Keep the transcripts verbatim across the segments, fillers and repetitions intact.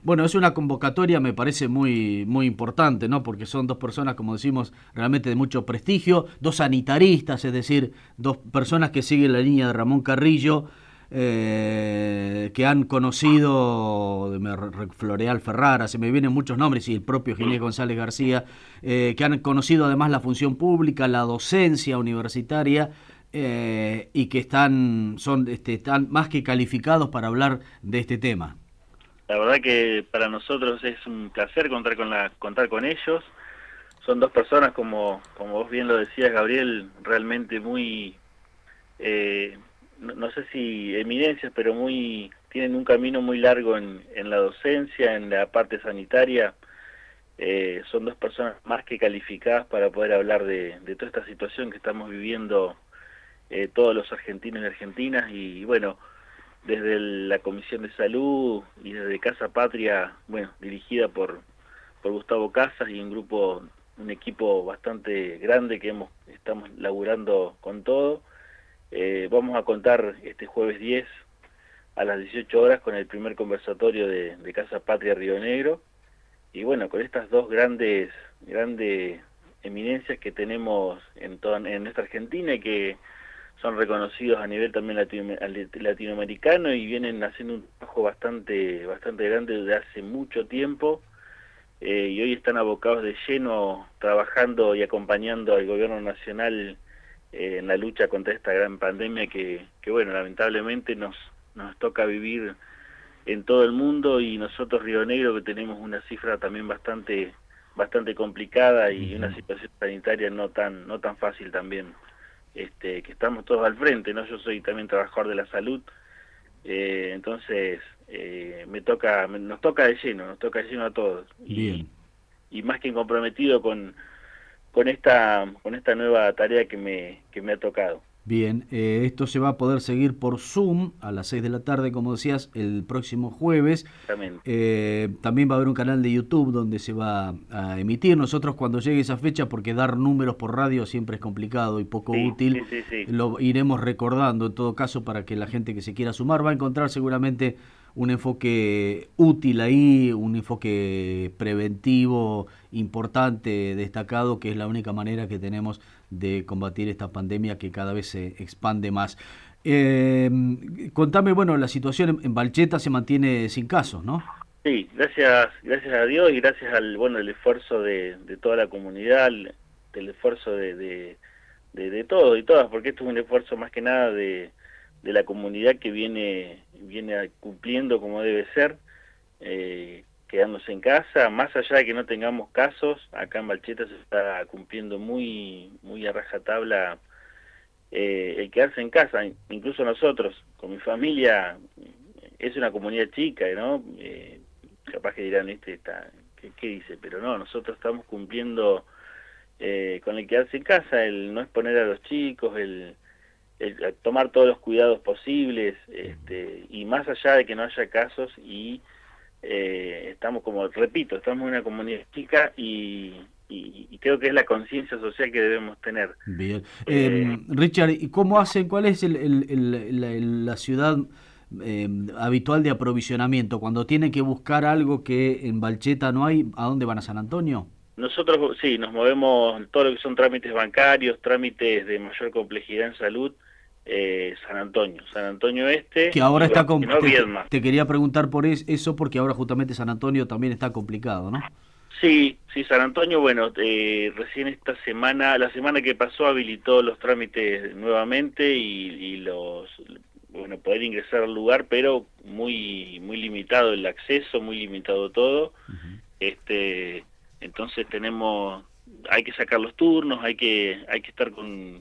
Bueno, es una convocatoria, me parece muy muy importante, ¿no? Porque son dos personas, como decimos, realmente de mucho prestigio, dos sanitaristas, es decir, dos personas que siguen la línea de Ramón Carrillo, eh, que han conocido, me re- Floreal Ferrara, se me vienen muchos nombres, y el propio Ginés González García, eh, que han conocido además la función pública, la docencia universitaria, eh, y que están, son, este, están más que calificados para hablar de este tema. La verdad que para nosotros es un placer contar con la contar con ellos. Son dos personas, como como vos bien lo decías, Gabriel, realmente muy, eh, no, no sé si eminencias, pero muy tienen un camino muy largo en, en la docencia, en la parte sanitaria. Eh, son dos personas más que calificadas para poder hablar de, de toda esta situación que estamos viviendo eh, todos los argentinos y argentinas. Y bueno, desde el- la Comisión de Salud y desde Casa Patria, bueno, dirigida por, por Gustavo Casas y un grupo, un equipo bastante grande que hemos estamos laburando con todo. Eh, vamos a contar este jueves diez a las dieciocho horas con el primer conversatorio de, de Casa Patria Río Negro. Y bueno, con estas dos grandes grandes eminencias que tenemos en toda en nuestra Argentina y que son reconocidos a nivel también latino, latinoamericano y vienen haciendo un trabajo bastante bastante grande desde hace mucho tiempo, eh, y hoy están abocados de lleno trabajando y acompañando al gobierno nacional eh, en la lucha contra esta gran pandemia que, que bueno, lamentablemente nos, nos toca vivir en todo el mundo, y nosotros Río Negro, que tenemos una cifra también bastante bastante complicada y una situación sanitaria no tan no tan fácil también, este que estamos todos al frente, ¿no? Yo soy también trabajador de la salud, eh, entonces eh, me toca me, nos toca de lleno, nos toca de lleno a todos, y, Bien. y más que comprometido con con esta con esta nueva tarea que me que me ha tocado. Bien, eh, esto se va a poder seguir por Zoom a las seis de la tarde, como decías, el próximo jueves. Exactamente. Eh, también va a haber un canal de YouTube donde se va a emitir. Nosotros, cuando llegue esa fecha, porque dar números por radio siempre es complicado y poco Sí, útil, sí, sí, sí. lo iremos recordando en todo caso para que la gente que se quiera sumar va a encontrar seguramente un enfoque útil ahí, un enfoque preventivo importante, destacado, que es la única manera que tenemos de combatir esta pandemia que cada vez se expande más. Eh, contame, bueno, la situación en, en Balcheta se mantiene sin casos, ¿no? Sí, gracias, gracias a Dios y gracias al bueno el esfuerzo de, de toda la comunidad, el, del esfuerzo de, de, de, de todos y todas, porque esto es un esfuerzo más que nada de, de la comunidad que viene viene cumpliendo como debe ser, eh, quedándose en casa, más allá de que no tengamos casos, acá en Balcheta se está cumpliendo muy muy a rajatabla eh, el quedarse en casa, incluso nosotros, con mi familia, es una comunidad chica, ¿no? Eh, capaz que dirán, este está, ¿qué, qué dice? Pero no, nosotros estamos cumpliendo eh, con el quedarse en casa, el no exponer a los chicos, el, el tomar todos los cuidados posibles, este, y más allá de que no haya casos, y eh, estamos, como repito, estamos en una comunidad chica y, y, y creo que es la conciencia social que debemos tener. Bien. Eh, Eh, Richard, ¿y cómo hacen? ¿Cuál es el, el, el, la, la ciudad eh, habitual de aprovisionamiento? Cuando tienen que buscar algo que en Balcheta no hay, ¿a dónde van? ¿A San Antonio? Nosotros sí, nos movemos todo lo que son trámites bancarios, trámites de mayor complejidad en salud, eh, San Antonio, San Antonio Este Que ahora y está... bueno, si Com- no, te, te, Viedma. te quería preguntar por es, eso, porque ahora justamente San Antonio también está complicado, ¿no? Sí, sí, San Antonio, bueno, eh, recién esta semana, la semana que pasó habilitó los trámites nuevamente y, y los, bueno, poder ingresar al lugar, pero muy muy limitado el acceso, muy limitado todo. Uh-huh. Este, entonces tenemos, hay que sacar los turnos, hay que hay que estar con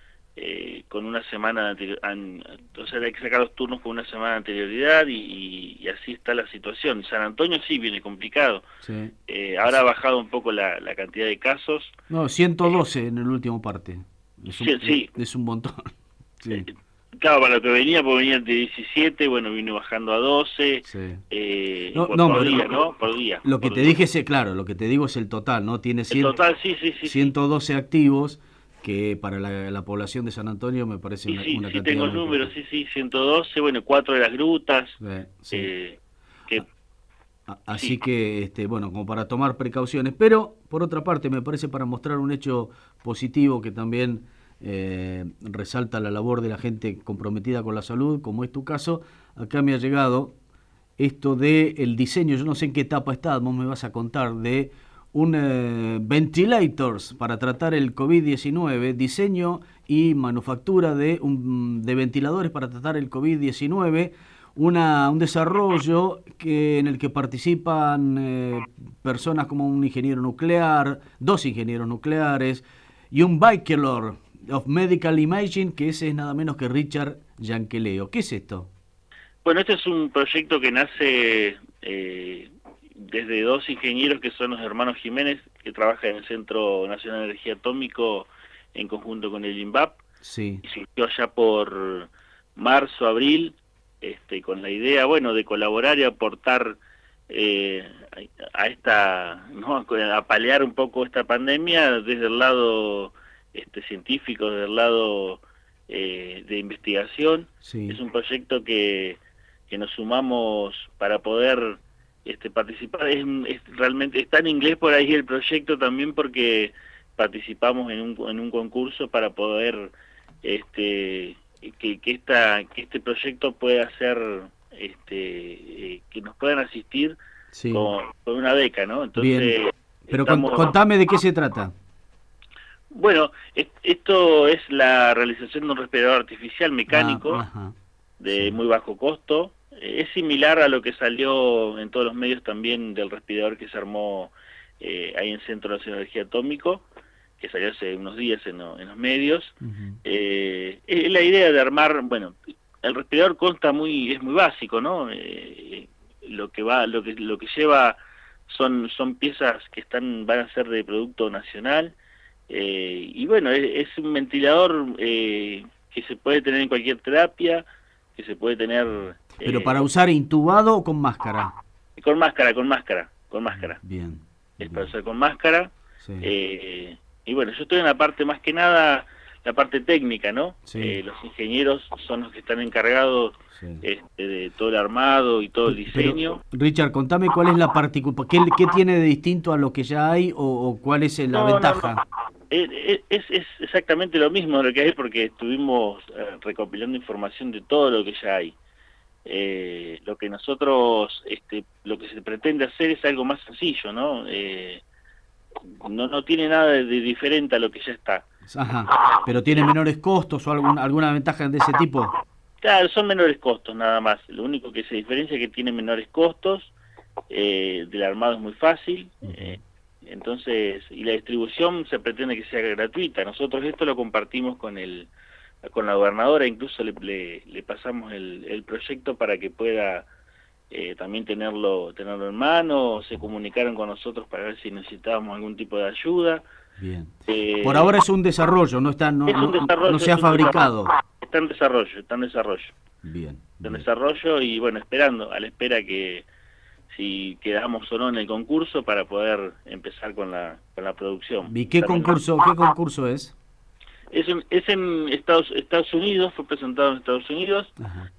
eh, con una semana de an, entonces hay que sacar los turnos con una semana de anterioridad y, y, y así está la situación. San Antonio sí viene complicado, Sí. eh, ahora ha bajado un poco la, la cantidad de casos. No, ciento doce en el último parte. Es un, Sí, sí, es un montón. eh, Sí, claro, para lo que venía, porque venía de diecisiete, bueno, vino bajando a doce, sí. eh, No, por, no, por pero día, ¿no? Por día, lo que por te día. dije es, claro, lo que te digo es el total, ¿no? Tiene El cien, total, sí, sí, sí, sí. ciento doce activos, que para la, la población de San Antonio me parece Y una, sí, una sí cantidad tengo el muy número, importante. sí, sí, ciento doce, bueno, cuatro de las grutas, Sí, sí. eh, que Así Sí. que, este, bueno, como para tomar precauciones. Pero, por otra parte, me parece para mostrar un hecho positivo que también eh, resalta la labor de la gente comprometida con la salud, como es tu caso. Acá me ha llegado esto de el diseño, yo no sé en qué etapa está, vos me vas a contar, de un eh, ventilators para tratar el COVID diecinueve, diseño y manufactura de, un, de ventiladores para tratar el COVID diecinueve, una, un desarrollo que, en el que participan eh, personas como un ingeniero nuclear, dos ingenieros nucleares y un Bachelor of Medical Imaging, que ese es nada menos que Richard Yankeleo. ¿Qué es esto? Bueno, este es un proyecto que nace eh, desde dos ingenieros que son los hermanos Jiménez, que trabajan en el Centro Nacional de Energía Atómico en conjunto con el INVAP, Sí. y surgió allá por marzo, abril, este, con la idea, bueno, de colaborar y aportar eh, a esta, ¿no? a paliar un poco esta pandemia desde el lado este, científico, desde el lado eh, de investigación. Sí. Es un proyecto que que nos sumamos para poder este, participar. Es, es realmente está en inglés por ahí el proyecto también, porque participamos en un, en un concurso para poder este que, que esta que este proyecto pueda ser este eh, que nos puedan asistir Sí. con, con una beca, ¿no? Entonces, bien, pero estamos... contame de qué se trata. Bueno, esto es la realización de un respirador artificial mecánico ah, ajá. de Sí. muy bajo costo. Es similar a lo que salió en todos los medios también del respirador que se armó eh, ahí en Centro Nacional de Energía Atómico, que salió hace unos días en, lo, en los medios. Uh-huh. Eh, es la idea de armar, bueno, el respirador consta muy, es muy básico, ¿no? Eh, lo que va, lo que lo que lleva son son piezas que están van a ser de producto nacional, eh, y bueno, es, es un ventilador eh, que se puede tener en cualquier terapia, que se puede tener... ¿Pero eh, para usar intubado o con máscara? Con máscara, con máscara, con máscara. Bien. Es bien. para usar con máscara. Sí. Eh, y bueno, yo estoy en la parte, más que nada, la parte técnica, ¿no? Sí. Eh, los ingenieros son los que están encargados Sí. este, de todo el armado y todo el diseño. Pero, Richard, contame cuál es la particularidad, ¿qué, ¿qué tiene de distinto a lo que ya hay o, o cuál es la No, ventaja? no, no. Es, es, es exactamente lo mismo de lo que hay, porque estuvimos eh, recopilando información de todo lo que ya hay. Eh, lo que nosotros, este, lo que se pretende hacer es algo más sencillo, ¿no? Eh, no, no tiene nada de, de diferente a lo que ya está. Ajá. ¿Pero tiene menores costos o algún, alguna ventaja de ese tipo? Claro, son menores costos nada más. Lo único que se diferencia es que tiene menores costos, eh, del armado es muy fácil, eh, entonces, y la distribución se pretende que sea gratuita. Nosotros esto lo compartimos con el con la gobernadora, incluso le, le, le pasamos el, el proyecto para que pueda eh, también tenerlo tenerlo en mano. Se comunicaron con nosotros para ver si necesitábamos algún tipo de ayuda. Bien. Eh, Por ahora es un desarrollo, no está, no, es un no, desarrollo, no se ha es un fabricado. desarrollo. Está en desarrollo, está en desarrollo. Bien. Está en bien. desarrollo y bueno, esperando, a la espera que si quedamos o no en el concurso para poder empezar con la con la producción. ¿Y qué También, concurso, qué concurso es? Es en, es en Estados Estados Unidos, fue presentado en Estados Unidos. Ajá.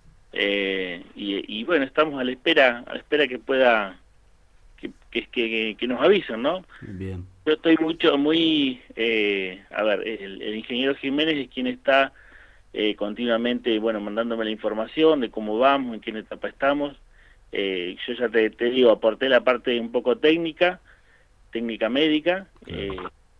Eh, y, y bueno, estamos a la espera, a la espera que pueda, que, que, que, que nos avisen, ¿no? Bien. Yo estoy mucho, muy, eh, a ver, el, el ingeniero Jiménez es quien está eh, continuamente, bueno, mandándome la información de cómo vamos, en qué etapa estamos. Eh, yo ya te, te digo, aporté la parte un poco técnica, técnica médica, eh,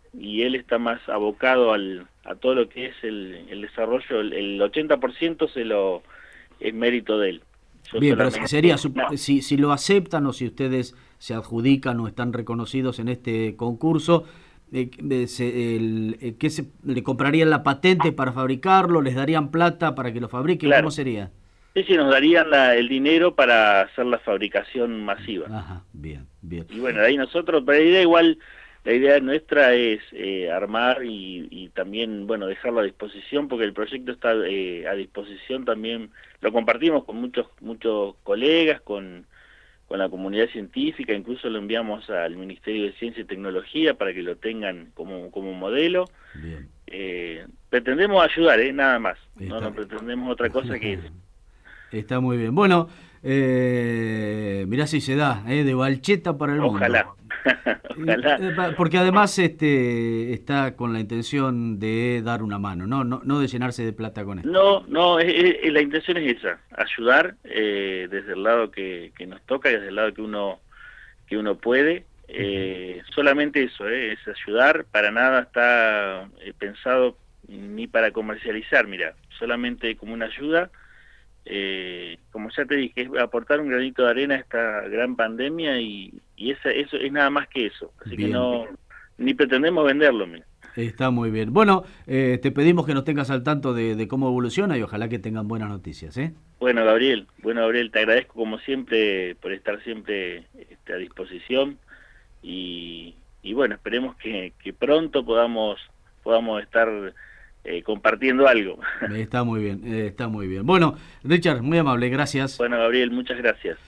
y él está más abocado al, a todo lo que es el, el desarrollo, el, el ochenta por ciento se lo es mérito de él. Yo Bien, pero solamente- sería, no. si, si lo aceptan o si ustedes se adjudican o están reconocidos en este concurso, eh, eh, se, el, eh, ¿qué se, ¿le comprarían la patente para fabricarlo? ¿Les darían plata para que lo fabriquen? Claro. ¿Cómo sería? Sí, sí, nos darían la- el dinero para hacer la fabricación masiva. Ajá, bien, bien. Y bueno, de ahí nosotros, pero la idea igual, la idea nuestra es eh, armar y, y también, bueno, dejarlo a disposición, porque el proyecto está eh, a disposición también, lo compartimos con muchos muchos colegas, con, con la comunidad científica, incluso lo enviamos al Ministerio de Ciencia y Tecnología para que lo tengan como, como modelo. Bien. Eh, pretendemos ayudar, ¿eh? Nada más, no, Está- no pretendemos otra cosa que... Está muy bien. Bueno, Eh, mirá si se da, eh, de Balcheta para el Ojalá. mundo. Ojalá. Eh, Porque además este está con la intención de dar una mano, no, no, no de llenarse de plata con esto. No, no, es- es- la intención es esa, ayudar eh, desde el lado que, que nos toca y desde el lado que uno que uno puede. Eh, solamente eso, eh, es ayudar, para nada está eh, pensado ni para comercializar, mira, solamente como una ayuda. Eh, como ya te dije, es aportar un granito de arena a esta gran pandemia y, y esa, eso es nada más que eso, así que Bien, no, ni pretendemos venderlo, mira. está muy bien. Bueno, eh, te pedimos que nos tengas al tanto de, de cómo evoluciona y ojalá que tengan buenas noticias, ¿eh? Bueno, Gabriel, bueno, Gabriel, te agradezco como siempre por estar siempre este, a disposición y, y bueno, esperemos que, que pronto podamos podamos estar eh, compartiendo algo. Está muy bien, eh, está muy bien. Bueno, Richard, muy amable, gracias. Bueno, Gabriel, muchas gracias.